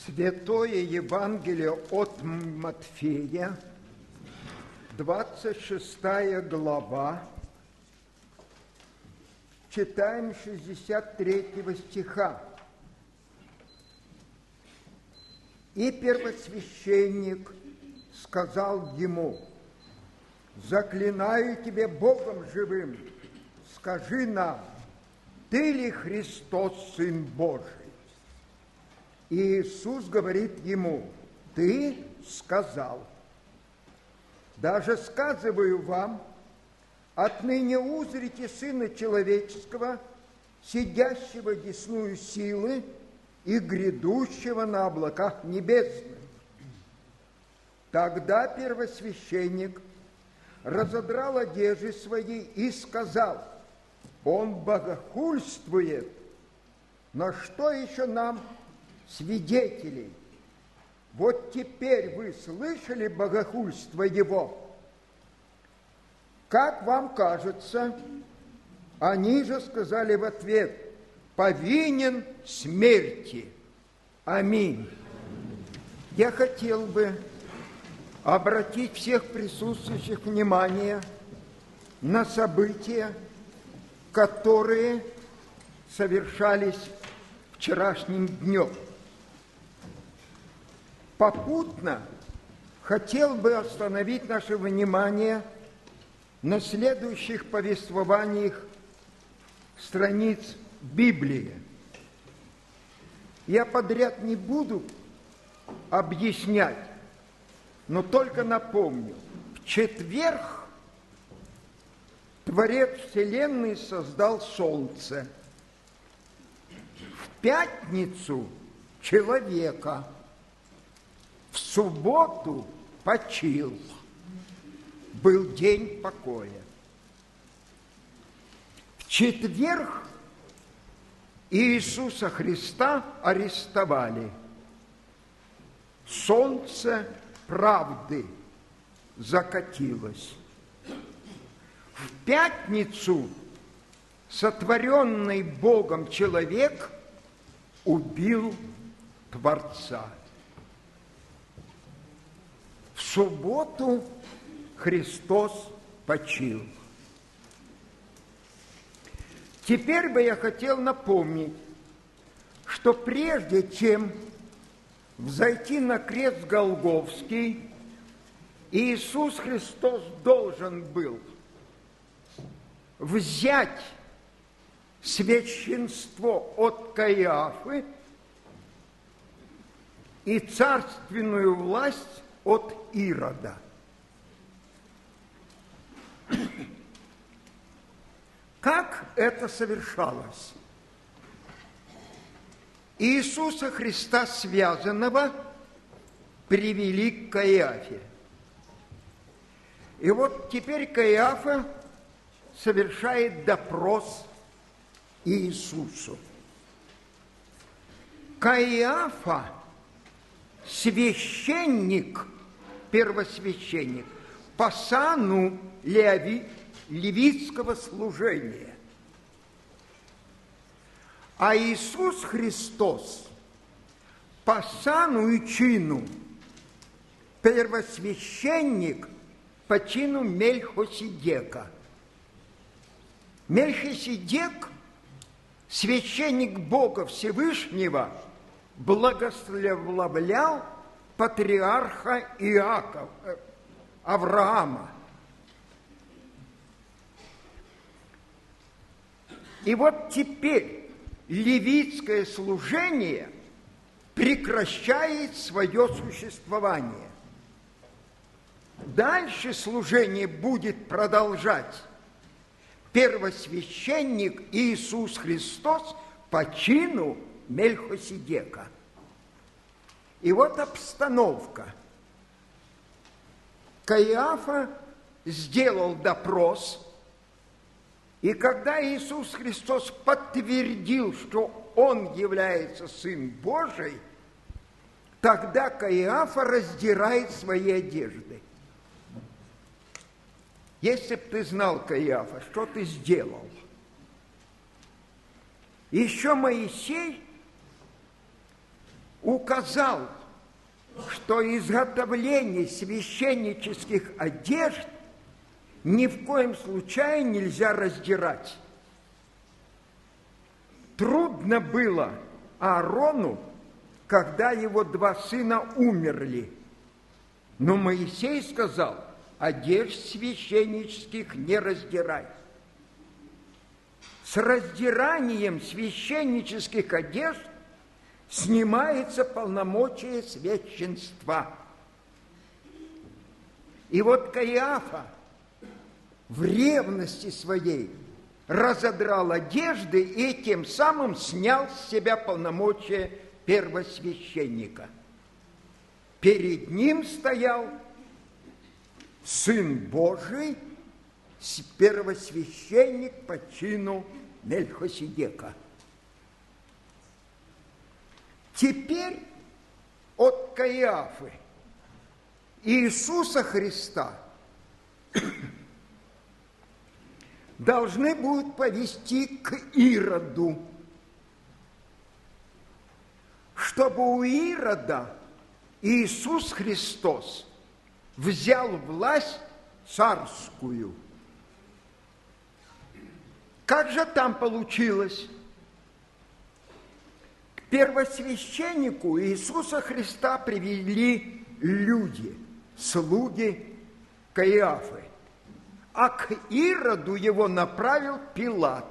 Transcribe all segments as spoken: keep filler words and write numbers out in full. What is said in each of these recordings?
Святое Евангелие от Матфея, двадцать шестая глава, читаем шестьдесят третьего стиха. «И первосвященник сказал ему: заклинаю тебя Богом живым, скажи нам, ты ли Христос, Сын Божий? И Иисус говорит ему: ты сказал. Даже сказываю вам, отныне узрите Сына Человеческого, сидящего десную силы и грядущего на облаках небесных. Тогда первосвященник разодрал одежды свои и сказал: он богохульствует. Но что еще нам, свидетелей? Вот теперь вы слышали богохульство его. Как вам кажется? Они же сказали в ответ: повинен смерти. Аминь. Я хотел бы обратить всех присутствующих внимание на события, которые совершались вчерашним днем. Попутно хотел бы остановить наше внимание на следующих повествованиях страниц Библии. Я подряд не буду объяснять, но только напомню. В четверг Творец Вселенной создал солнце. В пятницу человека. В субботу почил. Был день покоя. В четверг Иисуса Христа арестовали. Солнце правды закатилось. В пятницу сотворенный Богом человек убил Творца. В субботу Христос почил. Теперь бы я хотел напомнить, что прежде чем взойти на крест Голгофский, Иисус Христос должен был взять священство от Каиафы и царственную власть от Ирода. Как это совершалось? Иисуса Христа связанного привели к Каиафе. И вот теперь Каиафа совершает допрос Иисусу. Каиафа – священник, первосвященник, по сану леви, левитского служения. А Иисус Христос по сану и чину первосвященник по чину Мельхиседека. Мельхиседек, священник Бога Всевышнего, благословлял патриарха Иакова, Авраама. И вот теперь левитское служение прекращает свое существование. Дальше служение будет продолжать первосвященник Иисус Христос по чину Мельхиседека. И вот обстановка. Каиафа сделал допрос, и когда Иисус Христос подтвердил, что Он является Сын Божий, тогда Каиафа раздирает свои одежды. Если б ты знал, Каиафа, что ты сделал? Еще Моисей указал, что изготовление священнических одежд ни в коем случае нельзя раздирать. Трудно было Аарону, когда его два сына умерли. Но Моисей сказал: одежд священнических не раздирай. С раздиранием священнических одежд снимается полномочие священства. И вот Каиафа в ревности своей разодрал одежды и тем самым снял с себя полномочия первосвященника. Перед ним стоял Сын Божий, первосвященник по чину Мельхиседека. Теперь от Каиафы Иисуса Христа должны будут повести к Ироду, чтобы у Ирода Иисус Христос взял власть царскую. Как же там получилось? К первосвященнику Иисуса Христа привели люди, слуги Каиафы, а к Ироду его направил Пилат.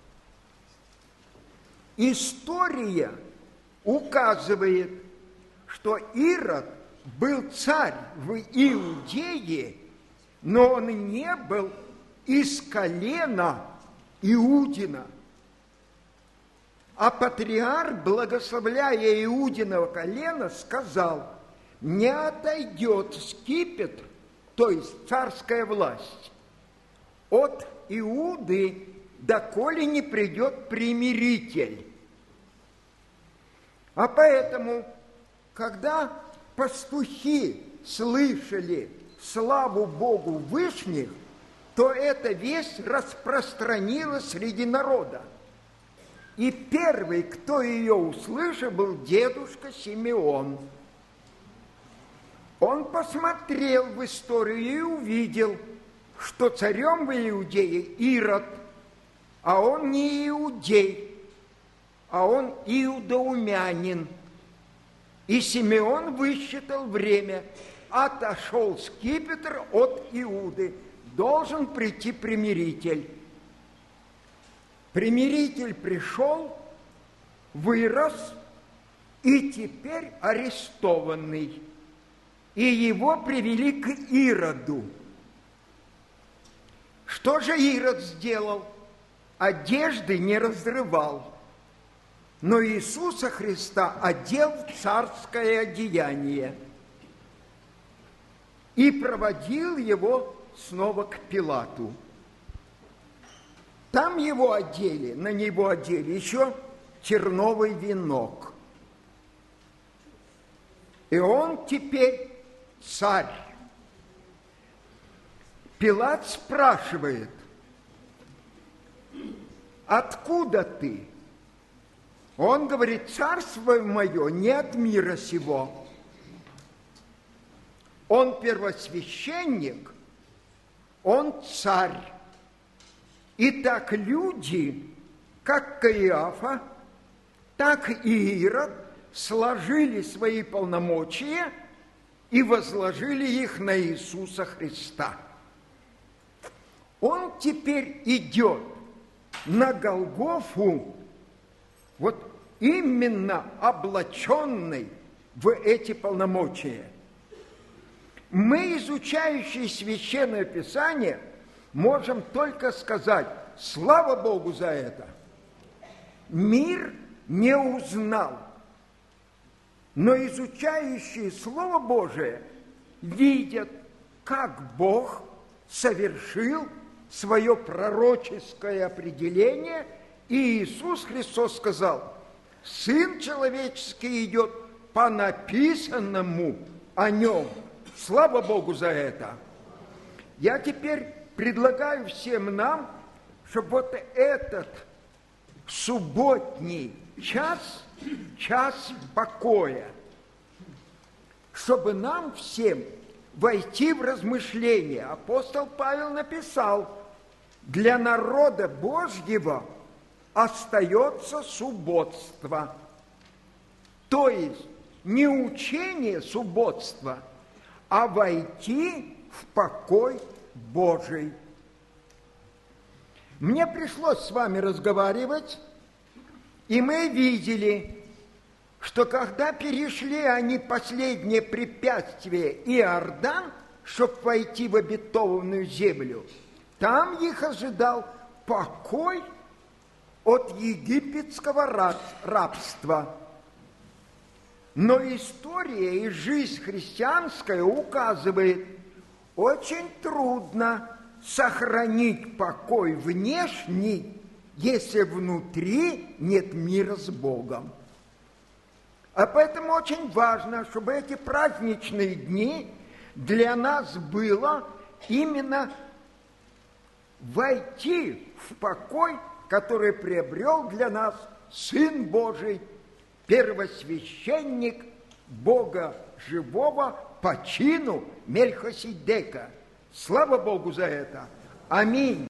История указывает, что Ирод был царь в Иудее, но он не был из колена Иудина. А патриарх, благословляя Иудиново колено, сказал: не отойдет скипетр, то есть царская власть, от Иуды, доколе не придет примиритель. А поэтому, когда пастухи слышали славу Богу Вышних, то эта весть распространилась среди народа. И первый, кто ее услышал, был дедушка Симеон. Он посмотрел в историю и увидел, что царем в Иудее Ирод, а он не иудей, а он иудоумянин. И Симеон высчитал время, отошел скипетр от Иуды, должен прийти примиритель. Примиритель пришел, вырос и теперь арестованный. И его привели к Ироду. Что же Ирод сделал? Одежды не разрывал, но Иисуса Христа одел в царское одеяние и проводил его снова к Пилату. Там его одели, на него одели еще терновый венок. И он теперь царь. Пилат спрашивает: откуда ты? Он говорит: царство мое не от мира сего. Он первосвященник, он царь. И так люди, как Каиафа, так и Ирод, сложили свои полномочия и возложили их на Иисуса Христа. Он теперь идет на Голгофу, вот именно облаченный в эти полномочия. Мы, изучающие Священное Писание, можем только сказать: слава Богу за это. Мир не узнал, но изучающие Слово Божие видят, как Бог совершил свое пророческое определение, и Иисус Христос сказал: Сын человеческий идет по написанному о нем. Слава Богу за это. Я теперь предлагаю всем нам, чтобы вот этот субботний час час покоя, чтобы нам всем войти в размышления. Апостол Павел написал: для народа Божьего остается субботство. То есть не учение субботства, а войти в покой Божий. Мне пришлось с вами разговаривать, и мы видели, что когда перешли они последнее препятствие Иордан, чтобы войти в обетованную землю, там их ожидал покой от египетского рабства. Но история и жизнь христианская указывает, очень трудно сохранить покой внешний, если внутри нет мира с Богом. А поэтому очень важно, чтобы эти праздничные дни для нас было именно войти в покой, который приобрел для нас Сын Божий, первосвященник Бога живого по чину Мельхиседека. Слава Богу за это! Аминь!